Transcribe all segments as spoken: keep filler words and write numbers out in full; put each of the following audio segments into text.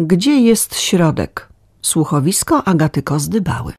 Gdzie jest środek? Słuchowisko Agaty Kozdy-Bały.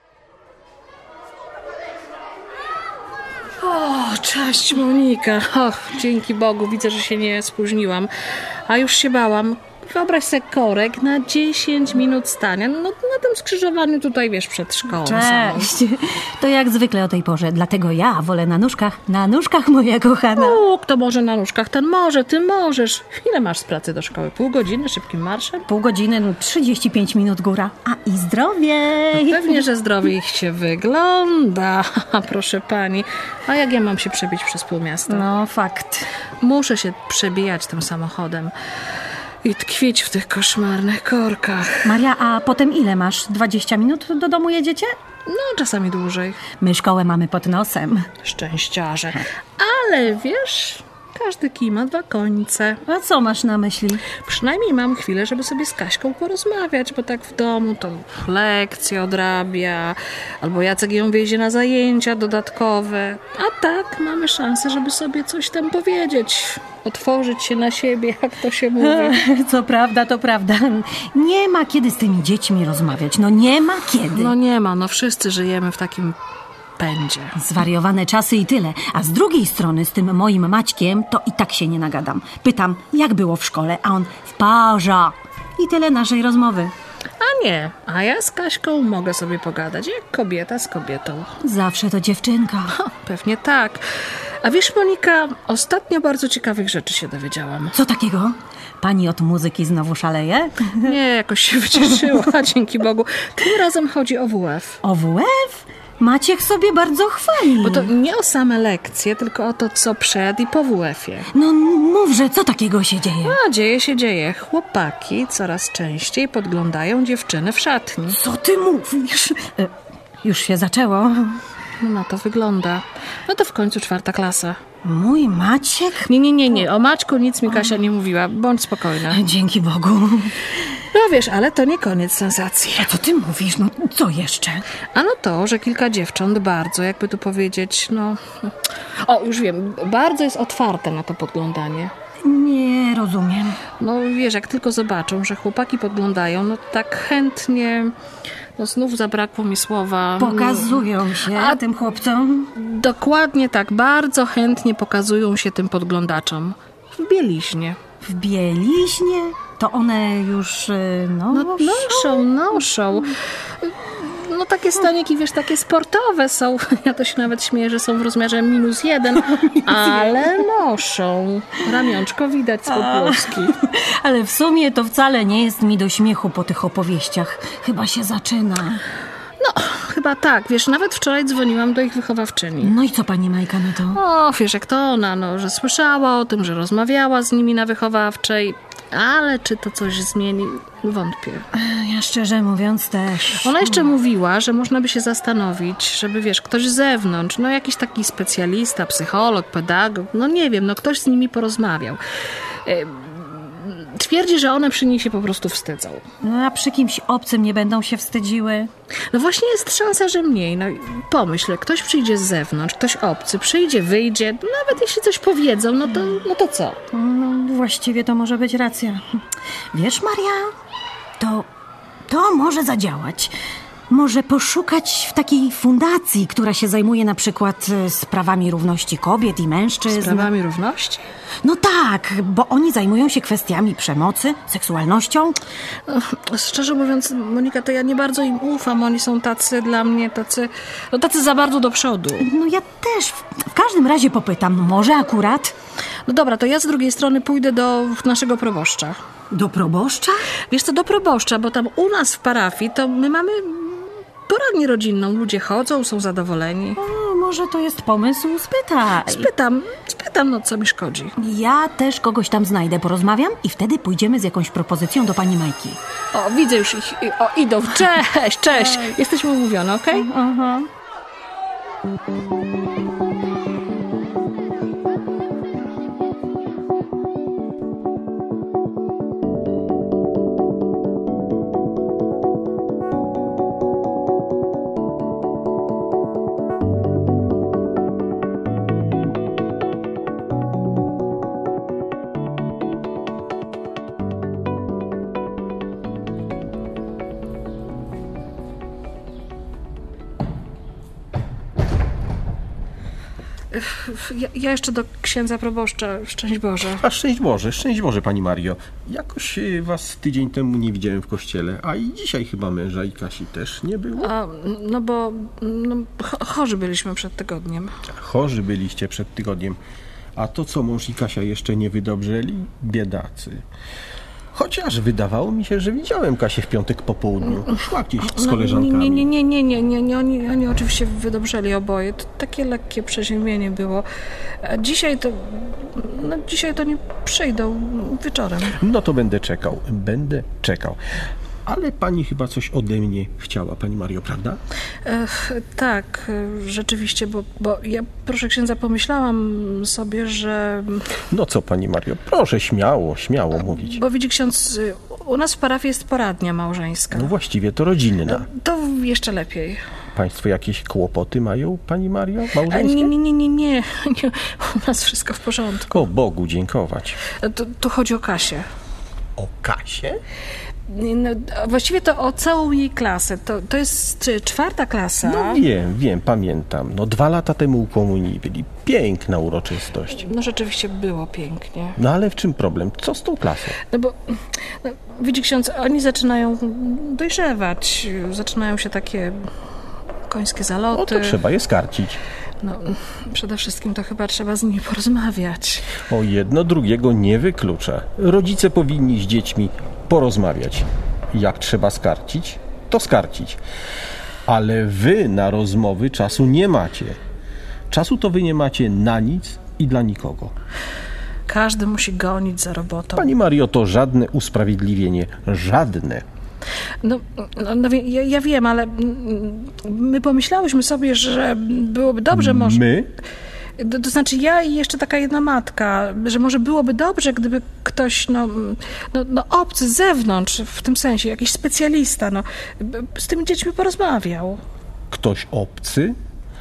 O, cześć Monika. Och, dzięki Bogu, widzę, że się nie spóźniłam. A już się bałam. Wyobraź sobie korek na dziesięć minut stania. No na tym skrzyżowaniu tutaj, wiesz, przed szkołą. Cześć. Samą. To jak zwykle o tej porze. Dlatego ja wolę na nóżkach. Na nóżkach, moja kochana. O, kto może na nóżkach, ten może, ty możesz. Ile masz z pracy do szkoły? Pół godziny szybkim marszem? Pół godziny, no trzydzieści pięć minut góra. A i zdrowiej. No pewnie, że zdrowiej się wygląda. Proszę pani. A jak ja mam się przebić przez pół miasta? No, fakt. Muszę się przebijać tym samochodem. I tkwić w tych koszmarnych korkach. Maria, a potem ile masz? dwadzieścia minut do domu jedziecie? No, czasami dłużej. My szkołę mamy pod nosem. Szczęściarze. Ale wiesz, każdy kij ma dwa końce. A co masz na myśli? Przynajmniej mam chwilę, żeby sobie z Kaśką porozmawiać, bo tak w domu to lekcje odrabia, albo Jacek ją wiezie na zajęcia dodatkowe. A tak mamy szansę, żeby sobie coś tam powiedzieć. Otworzyć się na siebie, jak to się mówi. Co prawda, to prawda. Nie ma kiedy z tymi dziećmi rozmawiać. No nie ma kiedy. No nie ma, no wszyscy żyjemy w takim pędzie. Zwariowane czasy i tyle. A z drugiej strony z tym moim Maćkiem to i tak się nie nagadam. Pytam, jak było w szkole, a on w parza. I tyle naszej rozmowy. A nie, a ja z Kaśką mogę sobie pogadać, jak kobieta z kobietą. Zawsze to dziewczynka. Ha, pewnie tak. A wiesz, Monika, ostatnio bardzo ciekawych rzeczy się dowiedziałam. Co takiego? Pani od muzyki znowu szaleje? Nie, jakoś się wycieszyła, dzięki Bogu. Tym razem chodzi o W F. O W F? Maciek sobie bardzo chwali. Bo to nie o same lekcje, tylko o to, co przed i po W F-ie. No mówże, co takiego się dzieje? A, dzieje się, dzieje. Chłopaki coraz częściej podglądają dziewczyny w szatni. Co ty mówisz? E, już się zaczęło. No na to wygląda. No to w końcu czwarta klasa. Mój Maciek? Nie, nie, nie, nie. O Maćku nic mi Kasia nie mówiła. Bądź spokojna. Dzięki Bogu. No wiesz, ale to nie koniec sensacji. A co ty mówisz? No co jeszcze? Ano to, że kilka dziewcząt bardzo, jakby tu powiedzieć, no... O, już wiem, bardzo jest otwarte na to podglądanie. Nie rozumiem. No wiesz, jak tylko zobaczą, że chłopaki podglądają, no tak chętnie... No znów zabrakło mi słowa. Pokazują się A tym chłopcom? Dokładnie tak, bardzo chętnie pokazują się tym podglądaczom. W bieliźnie. W bieliźnie? To one już no, no, noszą, noszą. No takie staniki, wiesz, takie sportowe są. Ja to się nawet śmieję, że są w rozmiarze minus jeden, ale noszą. Ramionczko widać spod bluzki. Ale w sumie to wcale nie jest mi do śmiechu po tych opowieściach. Chyba się zaczyna. No, chyba tak. Wiesz, nawet wczoraj dzwoniłam do ich wychowawczyni. No i co pani Majka na to? O, wiesz, jak to ona, no, że słyszała o tym, że rozmawiała z nimi na wychowawczej. Ale czy to coś zmieni? Wątpię. Ja szczerze mówiąc też. Ona jeszcze mówiła, że można by się zastanowić, żeby, wiesz, ktoś z zewnątrz, no jakiś taki specjalista, psycholog, pedagog, no nie wiem, no ktoś z nimi porozmawiał. Twierdzi, że one przy nich się po prostu wstydzą. No, a przy kimś obcym nie będą się wstydziły? No właśnie jest szansa, że mniej. No pomyśl, ktoś przyjdzie z zewnątrz, ktoś obcy, przyjdzie, wyjdzie, nawet jeśli coś powiedzą, no to, no to co? No właściwie to może być racja. Wiesz, Maria, to, to może zadziałać. Może poszukać w takiej fundacji, która się zajmuje na przykład sprawami równości kobiet i mężczyzn. Sprawami równości? No tak, bo oni zajmują się kwestiami przemocy, seksualnością. Szczerze mówiąc, Monika, to ja nie bardzo im ufam. Oni są tacy dla mnie, tacy, no tacy za bardzo do przodu. No ja też. W każdym razie popytam, może akurat? No dobra, to ja z drugiej strony pójdę do naszego proboszcza. Do proboszcza? Wiesz co, do proboszcza, bo tam u nas w parafii to my mamy poradnię rodzinną. Ludzie chodzą, są zadowoleni. O, może to jest pomysł? Spytaj. Spytam, spytam, no co mi szkodzi. Ja też kogoś tam znajdę, porozmawiam i wtedy pójdziemy z jakąś propozycją do pani Majki. O, widzę już ich. O, idą. Cześć, cześć. Jesteśmy umówione, okej? Okay? Aha. Ja, ja jeszcze do księdza proboszcza. Szczęść Boże. A szczęść Boże, szczęść Boże, pani Mario. Jakoś y, was tydzień temu nie widziałem w kościele, a i dzisiaj chyba męża i Kasi też nie było. A, no bo no, cho- chorzy byliśmy przed tygodniem. Chorzy byliście przed tygodniem. A to co, mąż i Kasia jeszcze nie wydobrzeli? Biedacy. Chociaż wydawało mi się, że widziałem Kasię w piątek po południu. Szła gdzieś z koleżankami. Nie, nie, nie, nie, nie, nie, nie. Oni, oni oczywiście wydobrzeli oboje. To takie lekkie przeziębienie było. A dzisiaj to, no dzisiaj to nie przyjdą wieczorem. No to będę czekał, będę czekał. Ale pani chyba coś ode mnie chciała, pani Mario, prawda? Ech, tak, e, rzeczywiście, bo, bo ja, proszę księdza, pomyślałam sobie, że... No co, pani Mario, proszę śmiało, śmiało mówić. Bo widzi ksiądz, y, u nas w parafii jest poradnia małżeńska. No właściwie to rodzinna. To jeszcze lepiej. Państwo jakieś kłopoty mają, pani Mario, A małżeńskie? nie, nie, nie, nie, nie, nie. U nas wszystko w porządku. O Bogu dziękować. Tu, tu chodzi o Kasię. O Kasię? No, a właściwie to o całą jej klasę. To, to jest y, czwarta klasa. No wiem, wiem, pamiętam. No dwa lata temu u komunii byli. Piękna uroczystość. No rzeczywiście było pięknie. No ale w czym problem? Co z tą klasą? No bo, no, widzi ksiądz, oni zaczynają dojrzewać. Zaczynają się takie końskie No zaloty. to trzeba je skarcić. No, przede wszystkim to chyba trzeba z nimi porozmawiać. O jedno drugiego nie wyklucza. Rodzice powinni z dziećmi porozmawiać. Jak trzeba skarcić, to skarcić. Ale wy na rozmowy czasu nie macie. Czasu to wy nie macie na nic i dla nikogo. Każdy musi gonić za robotą. Pani Mario, to żadne usprawiedliwienie. Żadne. No, no, no wie- ja, ja wiem, ale mm, my pomyślałyśmy sobie, że byłoby dobrze może... My? To, to znaczy ja i jeszcze taka jedna matka, że może byłoby dobrze, gdyby ktoś, no, no, no obcy z zewnątrz, w tym sensie, jakiś specjalista, no, z tymi dziećmi porozmawiał. Ktoś obcy?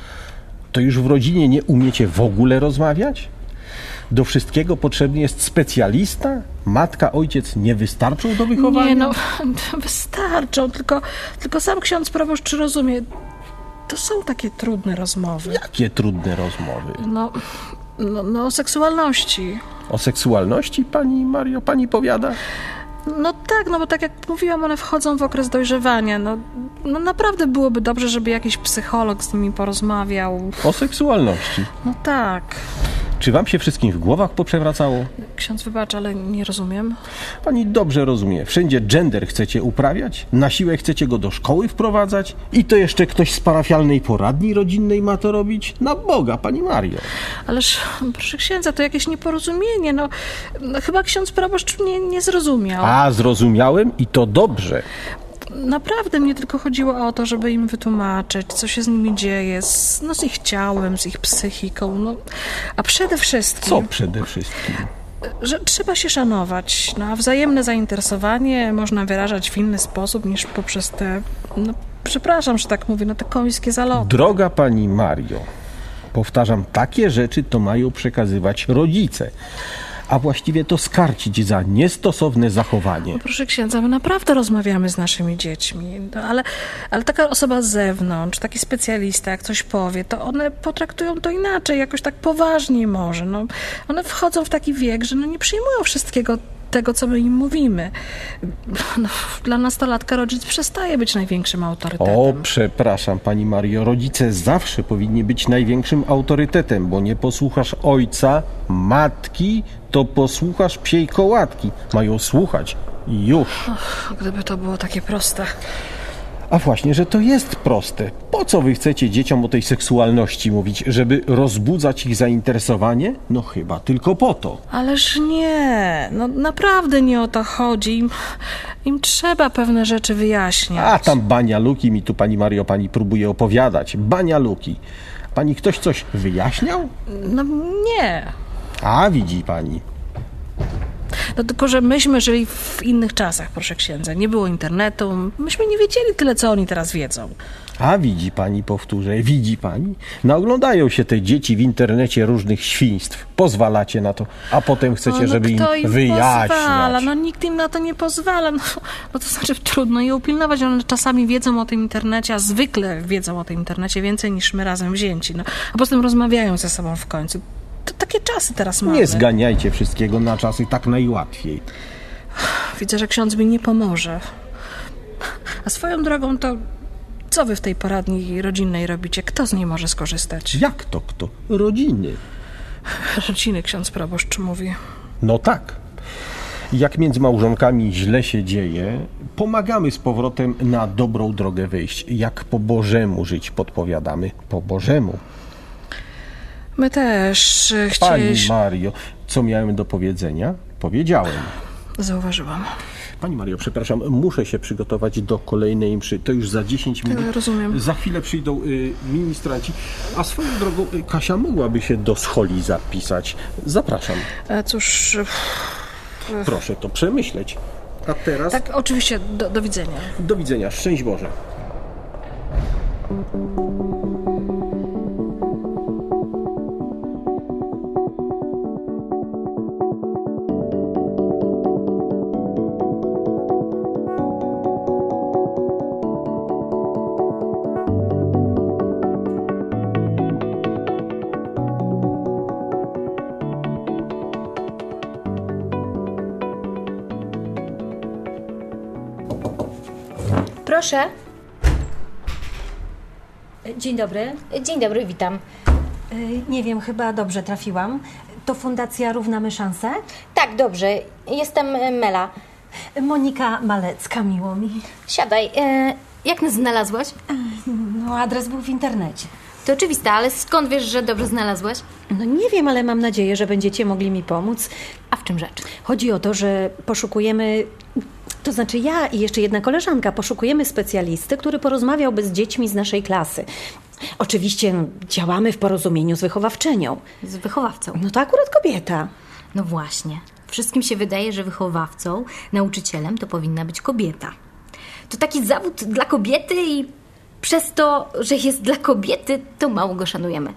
To już w rodzinie nie umiecie w ogóle rozmawiać? Do wszystkiego potrzebny jest specjalista? Matka, ojciec nie wystarczą do wychowania? Nie, no, wystarczą, tylko, tylko sam ksiądz proboszcz rozumie, to są takie trudne rozmowy. Jakie trudne rozmowy. No, no, no o seksualności. O seksualności, pani Mario, pani powiada? No tak, no bo tak jak mówiłam, one wchodzą w okres dojrzewania. No, no naprawdę byłoby dobrze, żeby jakiś psycholog z nimi porozmawiał. O seksualności. No tak. Czy wam się wszystkim w głowach poprzewracało? Ksiądz wybacz, ale nie rozumiem. Pani dobrze rozumie. Wszędzie gender chcecie uprawiać? Na siłę chcecie go do szkoły wprowadzać? I to jeszcze ktoś z parafialnej poradni rodzinnej ma to robić? Na Boga, pani Mario. Ależ, proszę księdza, to jakieś nieporozumienie. No, no chyba ksiądz proboszcz mnie nie zrozumiał. A, zrozumiałem i to dobrze. Naprawdę mnie tylko chodziło o to, żeby im wytłumaczyć, co się z nimi dzieje, z, no, z ich ciałem, z ich psychiką. No, a przede wszystkim... Co przede wszystkim? Że trzeba się szanować, no, a wzajemne zainteresowanie można wyrażać w inny sposób niż poprzez te, no, przepraszam, że tak mówię, no te końskie zaloty. Droga pani Mario, powtarzam, takie rzeczy to mają przekazywać rodzice, a właściwie to skarcić za niestosowne zachowanie. Proszę księdza, my naprawdę rozmawiamy z naszymi dziećmi, no, ale, ale taka osoba z zewnątrz, taki specjalista, jak coś powie, to one potraktują to inaczej, jakoś tak poważniej może. No, one wchodzą w taki wiek, że no, nie przyjmują wszystkiego tego, co my im mówimy. No, dla nastolatka rodzic przestaje być największym autorytetem. O, przepraszam pani Mario, rodzice zawsze powinni być największym autorytetem, bo nie posłuchasz ojca, matki, to posłuchasz psiej kołatki. Mają słuchać i już. Och, gdyby to było takie proste. A właśnie, że to jest proste. Po co wy chcecie dzieciom o tej seksualności mówić? Żeby rozbudzać ich zainteresowanie? No chyba tylko po to. Ależ nie, no naprawdę nie o to chodzi. Im, im trzeba pewne rzeczy wyjaśniać. A tam banialuki mi tu pani Mario pani próbuje opowiadać. Banialuki. Pani ktoś coś wyjaśniał? No nie. A widzi pani. No tylko, że myśmy żyli w innych czasach, proszę księdza. Nie było internetu, myśmy nie wiedzieli tyle, co oni teraz wiedzą. A widzi pani, powtórzę, widzi pani? Naoglądają się te dzieci w internecie różnych świństw. Pozwalacie na to, a potem chcecie, No, no żeby im kto im wyjaśniać. pozwala? No nikt im na to nie pozwala. No, no to znaczy trudno je upilnować. One czasami wiedzą o tym internecie, a zwykle wiedzą o tym internecie więcej niż my razem wzięci. No, a poza tym rozmawiają ze sobą w końcu. To takie czasy teraz mamy. Nie zganiajcie wszystkiego na czasy, tak najłatwiej. Widzę, że ksiądz mi nie pomoże. A swoją drogą to co wy w tej poradni rodzinnej robicie? Kto z niej może skorzystać? Jak to kto? Rodziny. Rodziny, ksiądz proboszcz mówi. No tak. Jak między małżonkami źle się dzieje, pomagamy z powrotem na dobrą drogę wyjść. Jak po Bożemu żyć podpowiadamy. Po Bożemu. My też Pani chcieliśmy... Mario, co miałem do powiedzenia? Powiedziałem. Zauważyłam. Pani Mario, przepraszam, muszę się przygotować do kolejnej mszy. To już za dziesięć minut. Ja rozumiem. Za chwilę przyjdą y, ministranci. A swoją drogą, y, Kasia mogłaby się do scholi zapisać. Zapraszam. E, cóż... Proszę to przemyśleć. A teraz... Tak, oczywiście. Do, do widzenia. Do widzenia. Szczęść Boże. Proszę. Dzień dobry. Dzień dobry, witam. Y, Nie wiem, chyba dobrze trafiłam. To Fundacja Równamy Szanse? Tak, dobrze. Jestem e, Mela. Monika Malecka, miło mi. Siadaj. E, jak nas znalazłaś? No, adres był w internecie. To oczywiste, ale skąd wiesz, że dobrze znalazłaś? No nie wiem, ale mam nadzieję, że będziecie mogli mi pomóc. A w czym rzecz? Chodzi o to, że poszukujemy... To znaczy ja i jeszcze jedna koleżanka poszukujemy specjalisty, który porozmawiałby z dziećmi z naszej klasy. Oczywiście no, działamy w porozumieniu z wychowawczynią. Z wychowawcą. No to akurat kobieta. No właśnie. Wszystkim się wydaje, że wychowawcą, nauczycielem to powinna być kobieta. To taki zawód dla kobiety i przez to, że jest dla kobiety, to mało go szanujemy.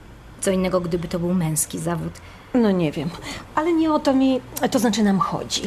Co innego, gdyby to był męski zawód. No nie wiem, ale nie o to mi, to znaczy nam chodzi.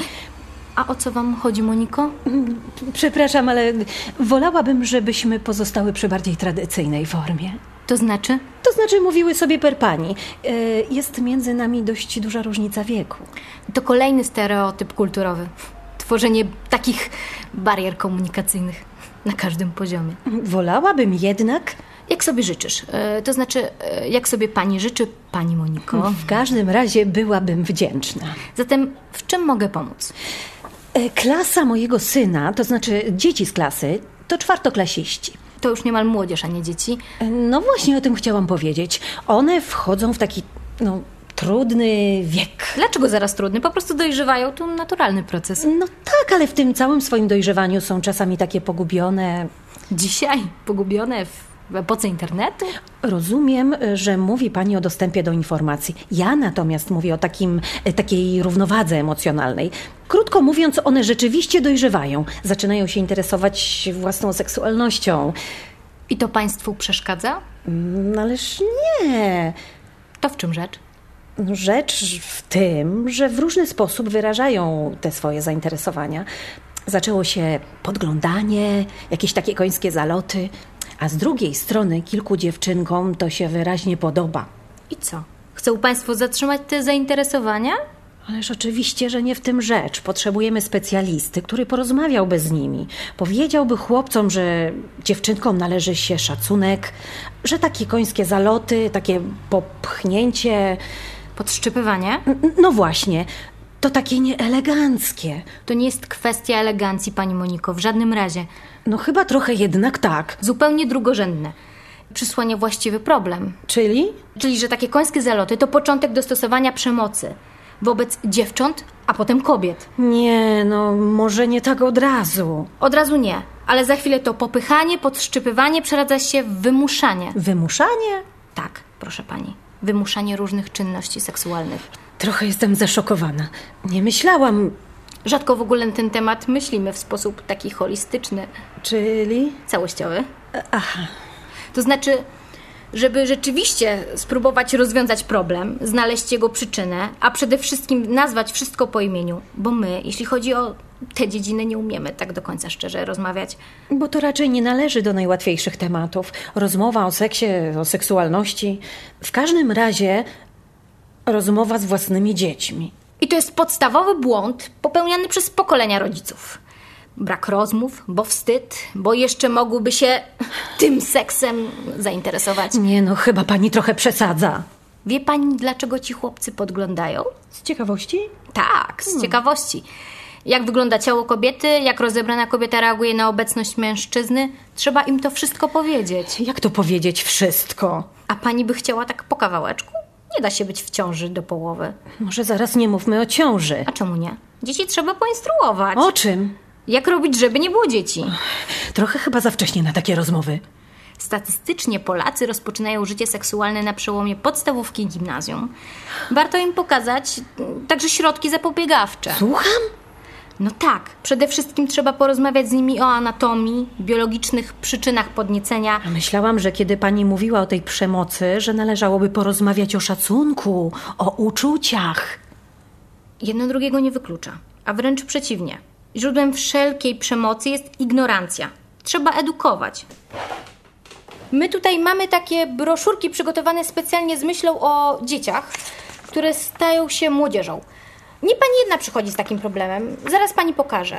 A o co wam chodzi, Moniko? Przepraszam, ale wolałabym, żebyśmy pozostały przy bardziej tradycyjnej formie. To znaczy? To znaczy mówiły sobie per pani. Y, Jest między nami dość duża różnica wieku. To kolejny stereotyp kulturowy. Tworzenie takich barier komunikacyjnych na każdym poziomie. Wolałabym jednak... Jak sobie życzysz? E, to znaczy, e, jak sobie pani życzy, pani Moniko? W każdym razie byłabym wdzięczna. Zatem w czym mogę pomóc? Y, Klasa mojego syna, to znaczy dzieci z klasy, to czwartoklasiści. To już niemal młodzież, a nie dzieci. Y, No właśnie o tym chciałam powiedzieć. One wchodzą w taki, no, trudny wiek. Dlaczego zaraz trudny? Po prostu dojrzewają, to naturalny proces. No tak, ale w tym całym swoim dojrzewaniu są czasami takie pogubione. Dzisiaj pogubione w w epoce internetu? Rozumiem, że mówi pani o dostępie do informacji. Ja natomiast mówię o takim, takiej równowadze emocjonalnej. Krótko mówiąc, one rzeczywiście dojrzewają. Zaczynają się interesować własną seksualnością. I to państwu przeszkadza? No ależ nie. To w czym rzecz? No, rzecz w tym, że w różny sposób wyrażają te swoje zainteresowania. Zaczęło się podglądanie, jakieś takie końskie zaloty, a z drugiej strony kilku dziewczynkom to się wyraźnie podoba. I co? Chcą państwo zatrzymać te zainteresowania? Ależ oczywiście, że nie w tym rzecz. Potrzebujemy specjalisty, który porozmawiałby z nimi. Powiedziałby chłopcom, że dziewczynkom należy się szacunek, że takie końskie zaloty, takie popchnięcie... Podszczypywanie? No właśnie, to takie nieeleganckie. To nie jest kwestia elegancji, pani Moniko, w żadnym razie. No chyba trochę jednak tak. Zupełnie drugorzędne. Przysłania właściwy problem. Czyli? Czyli, że takie końskie zaloty to początek dostosowania przemocy wobec dziewcząt, a potem kobiet. Nie, no może nie tak od razu. Od razu nie, ale za chwilę to popychanie, podszczypywanie przeradza się w wymuszanie. Wymuszanie? Tak, proszę pani. Wymuszanie różnych czynności seksualnych. Trochę jestem zaszokowana. Nie myślałam... Rzadko w ogóle na ten temat myślimy w sposób taki holistyczny, Czyli? całościowy. Aha. To znaczy, żeby rzeczywiście spróbować rozwiązać problem, znaleźć jego przyczynę, a przede wszystkim nazwać wszystko po imieniu. Bo my, jeśli chodzi o te dziedziny, nie umiemy tak do końca szczerze rozmawiać. Bo to raczej nie należy do najłatwiejszych tematów. Rozmowa o seksie, o seksualności. W każdym razie rozmowa z własnymi dziećmi. I to jest podstawowy błąd popełniany przez pokolenia rodziców. Brak rozmów, bo wstyd, bo jeszcze mogłyby się tym seksem zainteresować. Nie no, chyba pani trochę przesadza. Wie pani, dlaczego ci chłopcy podglądają? Z ciekawości? Tak, z ciekawości. Jak wygląda ciało kobiety, jak rozebrana kobieta reaguje na obecność mężczyzny, trzeba im to wszystko powiedzieć. Jak to powiedzieć wszystko? A pani by chciała tak po kawałeczku? Nie da się być w ciąży do połowy. Może zaraz nie mówmy o ciąży. A czemu nie? Dzieci trzeba poinstruować. O czym? Jak robić, żeby nie było dzieci? Trochę chyba za wcześnie na takie rozmowy. Statystycznie Polacy rozpoczynają życie seksualne na przełomie podstawówki i gimnazjum. Warto im pokazać także środki zapobiegawcze. Słucham? No tak, przede wszystkim trzeba porozmawiać z nimi o anatomii, biologicznych przyczynach podniecenia. A myślałam, że kiedy pani mówiła o tej przemocy, że należałoby porozmawiać o szacunku, o uczuciach. Jedno drugiego nie wyklucza, a wręcz przeciwnie. Źródłem wszelkiej przemocy jest ignorancja. Trzeba edukować. My tutaj mamy takie broszurki przygotowane specjalnie z myślą o dzieciach, które stają się młodzieżą. Nie pani jedna przychodzi z takim problemem. Zaraz pani pokażę.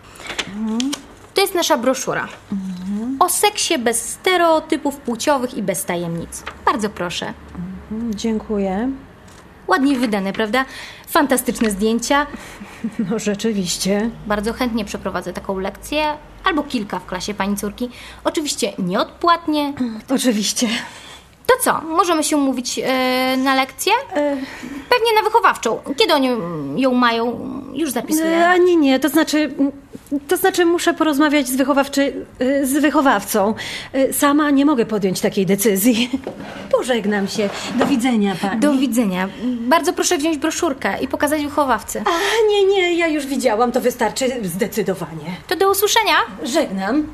To jest nasza broszura. O seksie bez stereotypów płciowych i bez tajemnic. Bardzo proszę. Dziękuję. Ładnie wydane, prawda? Fantastyczne zdjęcia. No rzeczywiście. Bardzo chętnie przeprowadzę taką lekcję, albo kilka w klasie pani córki. Oczywiście nieodpłatnie. Oczywiście. To co, możemy się umówić e, na lekcję? Pewnie na wychowawczą. Kiedy oni ją mają? Już zapisuję. A nie, nie, to znaczy... To znaczy muszę porozmawiać z wychowawczy... z wychowawcą. Sama nie mogę podjąć takiej decyzji. Pożegnam się. Do widzenia, pani. Do widzenia. Bardzo proszę wziąć broszurkę i pokazać wychowawcy. A nie, nie, ja już widziałam, to wystarczy zdecydowanie. To do usłyszenia. Żegnam.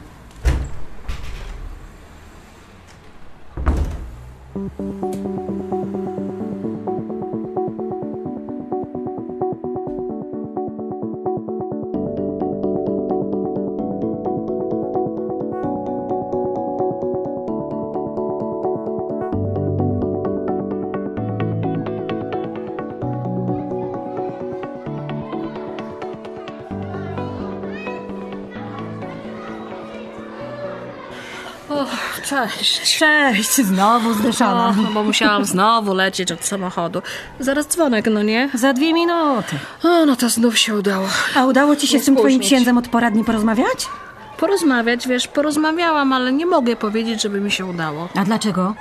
Cześć. Cześć, znowu zdeszana. O, no bo musiałam znowu lecieć od samochodu. Zaraz dzwonek, no nie? Za dwie minuty. O, no to znów się udało. A udało ci się Nie z tym twoim spóźnić. księdzem od poradni porozmawiać? Porozmawiać, wiesz, porozmawiałam, ale nie mogę powiedzieć, żeby mi się udało. A dlaczego?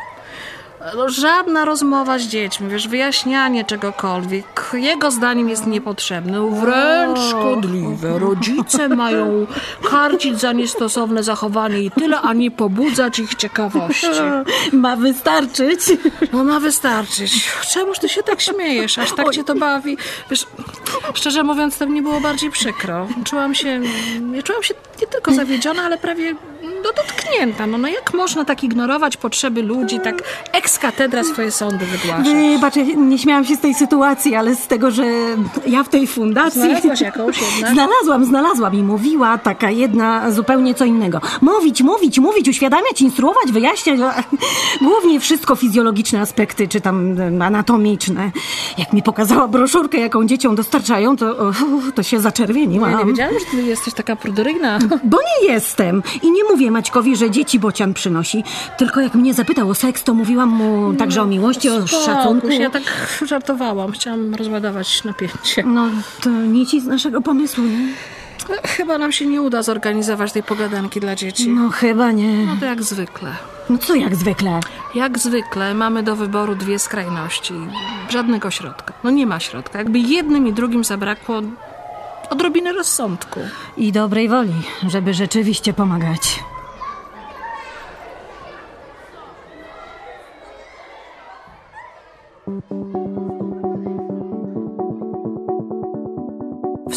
No, żadna rozmowa z dziećmi, wiesz, wyjaśnianie czegokolwiek, jego zdaniem jest niepotrzebne, wręcz szkodliwe. Rodzice mają karcić za niestosowne zachowanie i tyle, a nie pobudzać ich ciekawości. Ma wystarczyć. No ma wystarczyć. Czemuż ty się tak śmiejesz? Aż tak cię to bawi? Wiesz, szczerze mówiąc, to mnie było bardziej przykro. Czułam się, ja czułam się nie tylko zawiedziona, ale prawie no, dotknięta. No, no jak można tak ignorować potrzeby ludzi, tak ex katedra swoje sądy wygłaszać? Wybacz, ja nie śmiałam się z tej sytuacji, ale z tego, że ja w tej fundacji... Znalazłaś jakąś jednak? Znalazłam, znalazłam i mówiła taka jedna zupełnie co innego. Mówić, mówić, mówić, uświadamiać, instruować, wyjaśniać. Głównie wszystko fizjologiczne aspekty, czy tam anatomiczne. Jak mi pokazała broszurkę, jaką dzieciom dostarczają, to, to się zaczerwieniłam. Ja nie wiedziałam, że ty jesteś taka pruderyjna. Bo nie jestem. I nie mówię Maćkowi, że dzieci bocian przynosi. Tylko jak mnie zapytał o seks, to mówiłam mu także o miłości, o szacunku. Spokój, ja tak żartowałam. Chciałam rozładować napięcie. No, to nici z naszego pomysłu, nie? No, chyba nam się nie uda zorganizować tej pogadanki dla dzieci. No chyba nie. No to jak zwykle. No co jak zwykle? Jak zwykle mamy do wyboru dwie skrajności. Żadnego środka. No nie ma środka. Jakby jednym i drugim zabrakło odrobiny rozsądku. I dobrej woli, żeby rzeczywiście pomagać.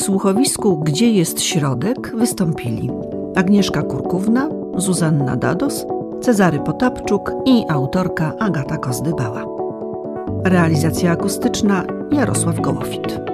słuchowisku Gdzie jest środek wystąpili Agnieszka Kurkówna, Zuzanna Dados, Cezary Potapczuk i autorka Agata Kozdybała. Realizacja akustyczna Jarosław Gołofit.